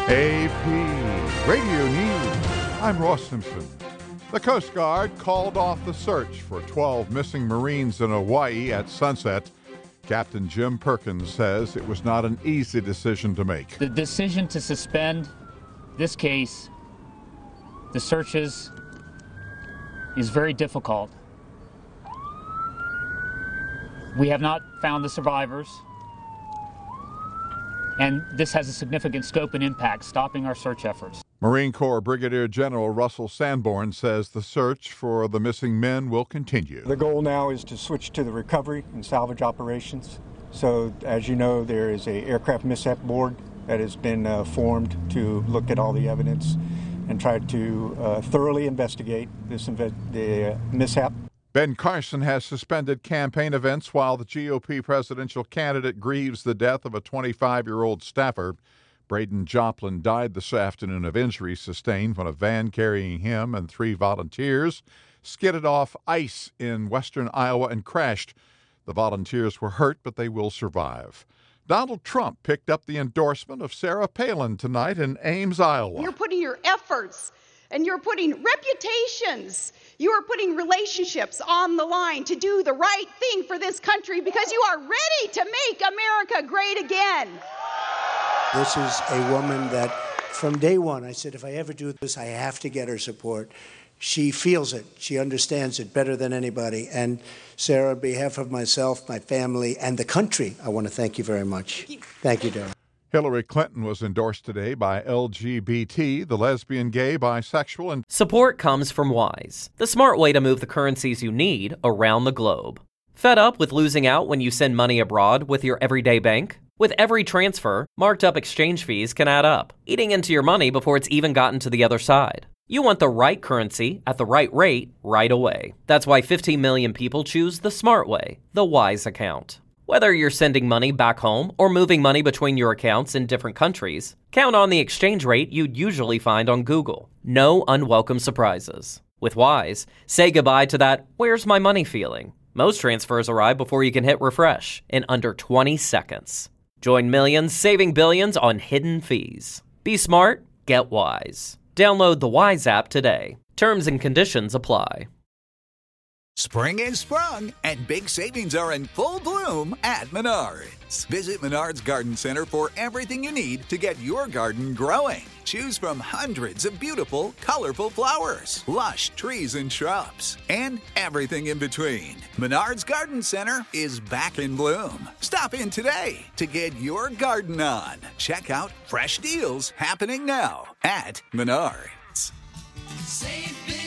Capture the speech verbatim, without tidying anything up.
A P Radio News. I'm Ross Simpson. The Coast Guard called off the search for twelve missing Marines in Hawaii at sunset. Captain Jim Perkins says it was not an easy decision to make. The decision to suspend this case, the searches, is very difficult. We have not found the survivors, and this has a significant scope and impact, stopping our search efforts. Marine Corps Brigadier General Russell Sanborn says the search for the missing men will continue. The goal now is to switch to the recovery and salvage operations. So, as you know, there is a aircraft mishap board that has been uh, formed to look at all the evidence and try to uh, thoroughly investigate this inve- the uh, mishap. Ben Carson has suspended campaign events while the G O P presidential candidate grieves the death of a twenty-five-year-old staffer. Braden Joplin died this afternoon of injuries sustained when a van carrying him and three volunteers skidded off ice in western Iowa and crashed. The volunteers were hurt, but they will survive. Donald Trump picked up the endorsement of Sarah Palin tonight in Ames, Iowa. You're putting your efforts and you're putting reputations, you are putting relationships on the line to do the right thing for this country because you are ready to make America great again. This is a woman that from day one, I said, if I ever do this, I have to get her support. She feels it. She understands it better than anybody. And Sarah, on behalf of myself, my family, and the country, I want to thank you very much. Thank you, thank you Darren. Hillary Clinton was endorsed today by L G B T, the lesbian, gay, bisexual, and... Support comes from Wise, the smart way to move the currencies you need around the globe. Fed up with losing out when you send money abroad with your everyday bank? With every transfer, marked up exchange fees can add up, eating into your money before it's even gotten to the other side. You want the right currency at the right rate right away. That's why fifteen million people choose the smart way, the Wise account. Whether you're sending money back home or moving money between your accounts in different countries, count on the exchange rate you'd usually find on Google. No unwelcome surprises. With Wise, say goodbye to that "where's my money" feeling. Most transfers arrive before you can hit refresh in under twenty seconds. Join millions saving billions on hidden fees. Be smart, get Wise. Download the Wise app today. Terms and conditions apply. Spring is sprung, and big savings are in full bloom at Menards. Visit Menards Garden Center for everything you need to get your garden growing. Choose from hundreds of beautiful, colorful flowers, lush trees and shrubs, and everything in between. Menards Garden Center is back in bloom. Stop in today to get your garden on. Check out fresh deals happening now at Menards. Save big.